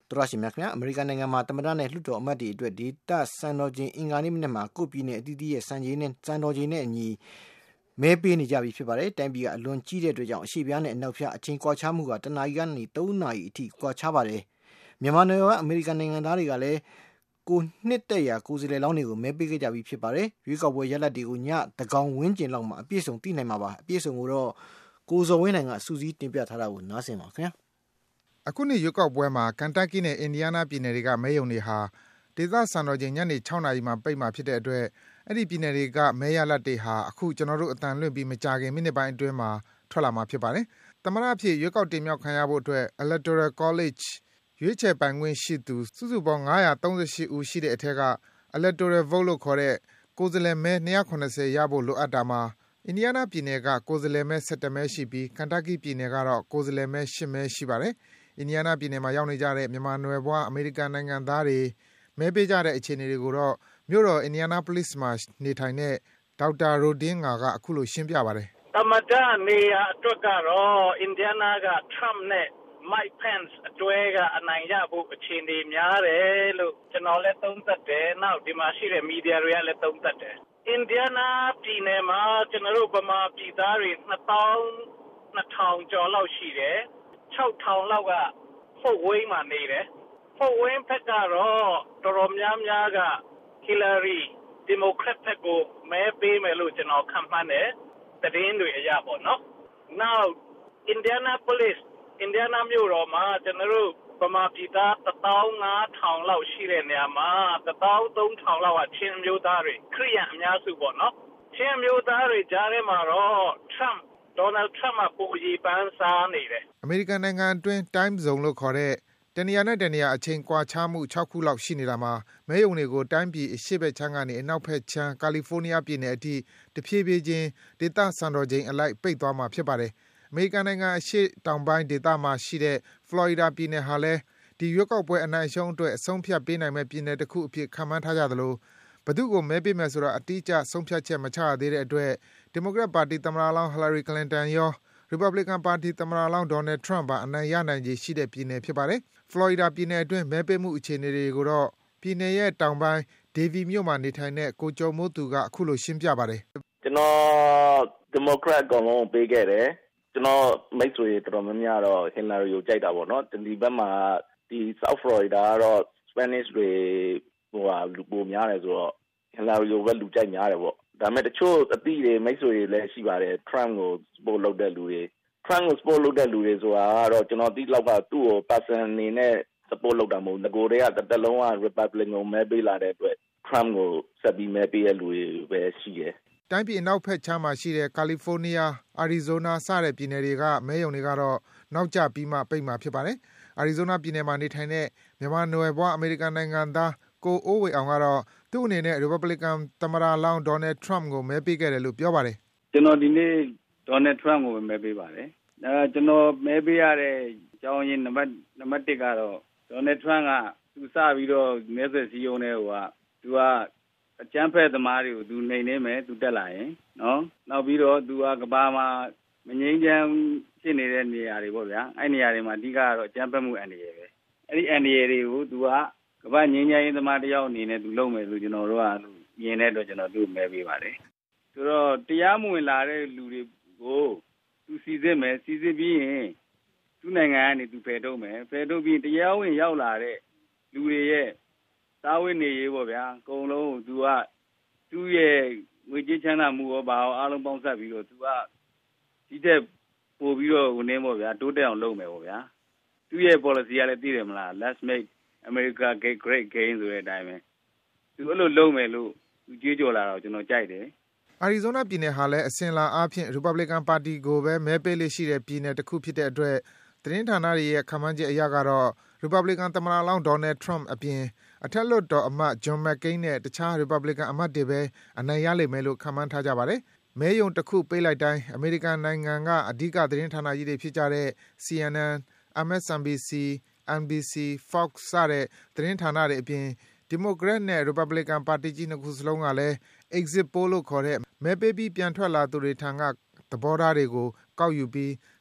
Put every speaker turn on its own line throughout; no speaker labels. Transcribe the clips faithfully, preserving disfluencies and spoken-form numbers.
တော်ရရှိမြခင်အမေရိကန်နိုင်ငံမှာသမ္မတနဲ့လွှတ်တော်အမတ်တွေအတွက်ဒေသစံတော်ချိန်အင်္ဂါနေ့မနေ့မှာကိုပြည်နယ်အသီးသီးရဲ့စံချိန်နဲ့စံတော်ချိန်နဲ့အညီမဲပေးနေကြပြီဖြစ်ပါတယ်။တိုင်းပြည်ကအလွန်ကြီးတဲ့အတွက်ကြောင့်အရှိပြားနဲ့အနောက်ပြားအချိန်ကွာခြားမှုကတနာရီကနေသုံးနာရီအထိကွာခြားပါတယ်။မြန်မာနိုင်ငံကအမေရိကန်နိုင်ငံသားတွေကလည်းကိုနှစ်သက်ရာကိုယ်စားလှယ်လောင်းတွေကိုမဲပေးခဲ့ကြပြီဖြစ်ပါတယ်။ရွေးကောက်ပွဲရလဒ်တွေကိုညတကောင်ဝန်းကျင်လောက်မှာအပြည့်စုံသိနိုင်မှာပါ။အပြည့်စုံကိုတော့ကိုဇော်ဝင်းနိုင်ကစူးစီးတင်ပြထားတာကိုနားဆင်ပါခင်ဗျာ
။အခုနှစ်ရွေးကောက်ပွဲမှာကန်တက်ကီနဲ့အင်ဒီယားနားပြည်နယ်တွေကမဲရုံတွေဟာဒေသစံတော်ချိန်ညနေ၆နာရီမှာပိတ်မှာဖြစ်တဲ့အတွက်အဲ့ဒီပြည်နယ်တွေကမဲရလဒ်တွေဟာအခုကျွန်တော်တို့အတန်လွင့်ပြီးမကြခင်မိနစ်ပိုင်းအတွင်းမှာထွက်လာမှာဖြစ်ပါတယ်။သမ္မတအဖြစ်ရွေးကောက်တင်မြှောက်ခံရဖို့အတွက် Electoral College ရွေးချယ်ပိုင်ခွင့်ရှိသူစုစုပေါင်း၅၃၈ဦးရှိတဲ့အထက်က Electoral Vote လို့ခေါ်တဲ့ကိုယ်စားလှယ်မဲ၂၇၀ရဖို့လိုအပ်တာမှာအင်ဒီယားနားပြည်နယ်ကကိုယ်စားလှယ်မဲ၁၁မဲရှိပြီးကန်တက်ကီပြည်နယ်ကတော့ကိုယ်စားလှယ်မဲ၈မဲရှိပါတယ်။အင်ဒီယားနားပြည်နယ်မှာရောက်နေကြတဲ့မြန်မာနွယ်ဘွားအမေရိကန်နိုင်ငံသားတွေမဲပေးကြတဲ့အခြေအနေတွေကိုတော့မြို့တော်အင်ဒီယာနာပိုလစ်မှာနေထိုင်တဲ့ဒေါက်တာရိုဒင်းငါကအခုလိုရှင်းပြပါတယ်
။သမ္မတနေရာအတွက်ကတော့အင်ဒီယားနာက Trump နဲ့ Mike Pence အတွဲကအနိုင်ရဖို့အခြေအနေများတယ်လို့ကျွန်တော်လည်းသုံးသပ်တယ်။နောက်ဒီမှာရှိတဲ့မီဒီယာတွေကလည်းသုံးသပ်တယ်။အင်ဒီယားနာပြည်နယ်မှာကျွန်တော်တို့ဗမာပြည်သားတွေနှစ်သောင်းနှစ်ထောင်ကျော်လောက်ရှိတယ်။ခြောက်ထောင်လောက်ကဖို့ဝိန်းမှာနေတယ်။ဖို့ဝိန်းဖက်ကတော့တော်တော်များများကHillary Democrat ဘက်ကိုမဲပေးမယ်လို့ကျွန်တော်ခန့်မှန်းတယ်သတင်းတွေအရပေါ့နော်။ Now Indianapolis Indiana မြို့တော်မှာကျွန်တော်တို့ဗမာပြည်သားတစ်သောင်းငါးထောင်လောက်ရှိတဲ့နေရာမှာတစ်သောင်းသုံးထောင်လောက်ကချင်းမျိုးသားတွေခရိယန်အများစုပေါ့နော်။ချင်းမျိုးသားတွေကြားထဲမှာတော့ Trump Donald Trump ကပုံရိပ်ပန်းစားနေတယ်
။အမေရိကန်နိုင်ငံအတွင်း Time Zone လို့ခေါ်တဲ့တနေရာနဲ့တနေရာအချိန်ကွာခြားမှု၆ခုလောက်ရှိနေတာမှာမဲရုံတွေကိုတိုင်းပြည်အရှေ့ဘက်ခြမ်းကနေအနောက်ဘက်ခြမ်းကာလီဖိုးနီးယားပြည်နယ်အထိတဖြည်းဖြည်းချင်းဒေသစံတော်ချိန်အလိုက်ပိတ်သွားမှာဖြစ်ပါတယ်။အမေရိကန်နိုင်ငံအရှေ့တောင်ပိုင်းဒေသမှာရှိတဲ့ဖလော်ရီဒါပြည်နယ်ဟာလည်းဒီရွေးကောက်ပွဲအနိုင်အရှုံးအတွက်အဆုံးဖြတ်ပေးနိုင်မဲ့ပြည်နယ်တစ်ခုအဖြစ်ခန့်မှန်းထားကြသလိုဘသူ့ကိုမဲပေးမယ်ဆိုတာအတိအကျဆုံးဖြတ်ချက်မချရသေးတဲ့အတွက်ဒီမိုကရက်ပါတီသမ္မတလောင်းဟီလာရီကလင်တန်ရောရီပတ်ဘလီကန်ပါတီသမ္မတလောင်းဒေါ်နယ်ထရန့်ပါအနိုင်ရနိုင်ခြေရှိတဲ့ပြည်နယ်ဖြစ်ပါတယ်။ဖလော်ရီဒါပြည်နယ်အတွင်းမဲပေးမှုအခြေအနေတွေကိုတော့ပြည်နယ်ရဲ့တောင်ပိုင်းဒေဗီမြို့မှာနေထိုင်တဲ့ကိုကျော်မိုးသူကအခုလိုရှင်းပြပါတယ်
။ကျွန်တော်ဒီမိုကရက်ကောင်လုံးပေးခဲ့တယ်။ကျွန်တော်မိတ်ဆွေတော်တော်များများတော့ဟီလာရီကိုကြိုက်တာပေါ့နော်။ဒီဘက်မှာဒီ South Florida ကတော့ Spanish တွေဟိုဟာလူပိုများတယ်ဆိုတော့ဟီလာရီကိုပဲလူကြိုက်များတယ်ပေါ့။ဒါပေမဲ့တချို့အသည့်တွေမိတ်ဆွေတွေလည်းရှိပါတယ် Trump ကို support လုပ်တဲ့လူတွေ Trump ကို support လုပ်တဲ့လူတွေဆိုတာကတော့ကျွန်တော်သိလောက်ကသူ့ကို person အနေနဲ့ support လုပ်တာမဟုတ်ဘူး။ငကိုတွေကတစ်သက်လုံးက Republican ကိုမဲပေးလာတဲ့အတွက် Trump ကိုဆက်ပြီးမဲပေးတဲ့လူတွေပဲရှိတယ်
။တိုင်းပြည်အနောက်ဘက်ခြမ်းမှာရှိတဲ့ကာလီဖိုးနီးယား၊အာရီဇိုနာစတဲ့ပြည်နယ်တွေကမဲရုံတွေကတော့နောက်ကျပြီးမှပိတ်မှာဖြစ်ပါတယ်။အာရီဇိုနာပြည်နယ်မှာနေထိုင်တဲ့မြန်မာနွယ်ဘွားအမေရိကန်နိုင်ငံသားကိုအိုးဝေအောင်ကတော့သူ့အနေနဲ့ Republican သမ္မတလောင်း Donald Trump ကိုမဲပေးခဲ့တယ်လို့ပြောပါတယ်
။ကျွန်တော်ဒီနေ့ Donald Trump ကိုမဲပေးပါတယ်။အဲကျွန်တော်မဲပေးရတဲ့အကြောင်းရင်းနံပါတ်နံပါတ်တစ်ကတော့ Donald Trump ကသူစပြီးတော့မဲဆွယ်စည်းရုံးတဲ့ဟိုကသူကအကြမ်းဖက်သမားတွေကိုသူနှိမ်နှင်းမယ်သူတက်လာရင်နော်နောက်ပြီးတော့သူကကဘာမှာမငြိမ်းချမ်းဖြစ်နေတဲ့နေရာတွေပေါ့ဗျာအဲ့နေရာတွေမှာအဓိကကတော့အကြမ်းဖက်မှုအန္တရာယ်ပဲအဲ့ဒီအန္တရာယ်တွေကိုသူကကဘာငြိမ်းချမ်းရေးသမားတယောက်အနေနဲ့သူလုပ်မယ်လို့ကျွန်တော်တို့ကမြင်တဲ့အတွက်ကျွန်တော်သူ့မဲပေးပါတယ်ဆိုတော့တရားမဝင်လာတဲ့လူတွေကိုသူစီစစ်မယ်စီစစ်ပြီးရင်သူ့နိုင်ငံကနေသူဖယ်ထုတ်မယ်ဖယ်ထုတ်ပြီးတရားဝင်ရောက်လာတဲ့လူတွေရဲ့သားဝိနေရေးပေါ့ဗျာအကုန်လုံးသူကသူ့ရဲ့ငွေကြေးချမ်းသာမှုရောပါအောင်အားလုံးပေါင်းစပ်ပြီးတော့သူကဒီတဲ့ပို့ပြီးတော့ဝင်နေပေါ့ဗျာတိုးတက်အောင်လုပ်မယ်ပေါ့ဗျာသူ့ရဲ့ policy ကလည်းသိတယ်မလား let's make America great again ဆိုတဲ့အတိုင်းပဲသူအဲ့လိုလုပ်မယ်လို့သူကြေးကြော်လာတော့ကျွန်တော်ကြိုက်တယ်
အာရီဇိုနာပြည်နယ်ဟာလည်းအစဉ်လာအားဖြင့် Republican ပါတီကိုပဲမဲပေးလို့ရှိတဲ့ပြည်နယ်တစ်ခုဖြစ်တဲ့အတွက်သတင်းဌာနတွေရဲ့ခန့်မှန်းချက်အရကတော့ Republican သမ္မတလောင်း Donald Trump အပြင်အထက်လွှတ်တော်အမတ် John McCain နဲ့တခြား Republican အမတ်တွေပဲအနိုင်ရလိမ့်မယ်လို့ခန့်မှန်းထားကြပါတယ်။မဲရုံတစ်ခုပိတ်လိုက်တိုင်းအမေရိကန်နိုင်ငံကအဓိကသတင်းဌာနကြီးတွေဖြစ်ကြတဲ့ C N N, M S N B C, N B C, Fox စတဲ့သတင်းဌာနတွေအပြင် Democrat နဲ့ Republican ပါတီကြီးနှစ်ခုစလုံးကလည်း Exit Poll လို့ခေါ်တဲ့မဲပေးပြီးပြန်ထွက်လာသူတွေထံကသဘောထားတွေကိုကောက်ယူပြီး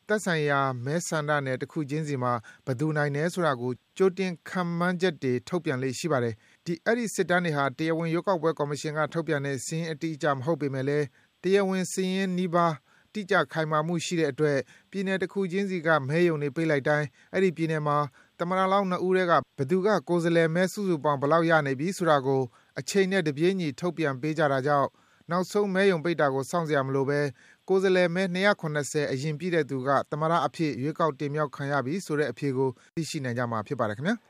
သက်ဆိုင်ရာမဲဆန္ဒနယ်တစ်ခုချင်းစီမှာဘယ်သူနိုင်တယ်ဆိုတာကိုကြိုတင်ခန့်မှန်းချက်တွေထုတ်ပြန်လေ့ရှိပါတယ်။ဒီအဲ့ဒီစစ်တမ်းတွေဟာတရားဝင်ရွေးကောက်ပွဲကော်မရှင်ကထုတ်ပြန်တဲ့စာရင်းအတိအကျမဟုတ်ပေမဲ့လည်းတရားဝင်စာရင်းနီးပါးတိကျခိုင်မာမှုရှိတဲ့အတွက်ပြည်내တစ်ခုချင်းစီကမဲယုံတွေပိတ်လိုက်တိုင်းအဲ့ဒီပြည်내မှာသမ္မတလောင်းနှစ်ဦးတည်းကဘယ်သူကကိုယ်စားလှယ်မဲစုစုပေါင်းဘယ်လောက်ရနေပြီဆိုတာကိုအချိန်နဲ့တပြေးညီထုတ်ပြန်ပေးကြတာကြောင့်နောက်ဆုံးမဲယုံပိတ်တာကိုစောင့်စရာမလိုပဲကိုယ်စားလှယ်မဲtwo hundred seventyအရင်ပြည့်တဲ့သူကသမ္မတအဖြစ်ရွေးကောက်တင်မြှောက်ခံရပြီဆိုတဲ့အဖြေကိုသိရှိနိုင်ကြမှာဖြစ်ပါတယ်ခင်ဗျာ